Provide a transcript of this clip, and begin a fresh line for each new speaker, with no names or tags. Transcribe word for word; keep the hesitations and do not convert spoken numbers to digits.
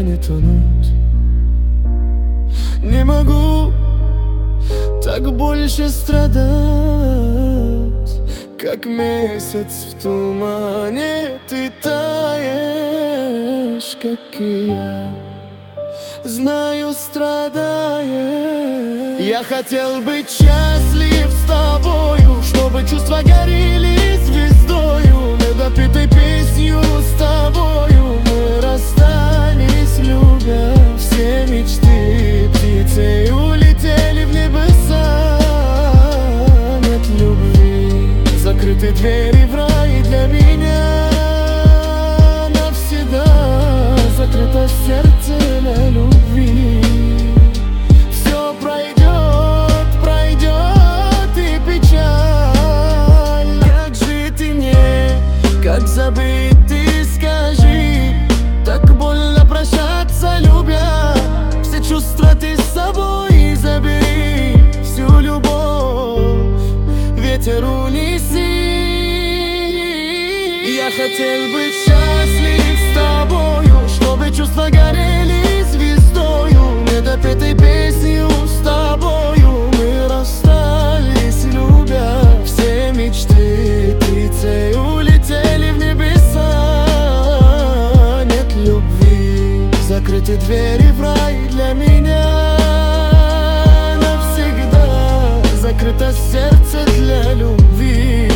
не тонуть. Не могу так больше страдать, как месяц в тумане. Ты таешь, как и я, знаю, страдая. Я хотел быть счастлив с тобою, чтобы чувства горели звездою. Недопитой песнью с тобою мы расстались, любя. Все мечты птицей улетели в небеса. Нет любви, закрыты двери в рай для меня. Навсегда закрыто сердце для любви. Все пройдет, пройдет и печаль. Как жить и мне, как забыть, ты скажи. Так больно прощаться, любя. Все чувства ты с собой забери. Всю любовь ветер унеси. Я хотел быть счастлив с тобою, чтобы чувства горели звездою. Недопетой песнью с тобою мы расстались, любя. Все мечты птицей улетели в небеса. Нет любви, закрыты двери в рай для меня. Навсегда закрыто сердце для любви.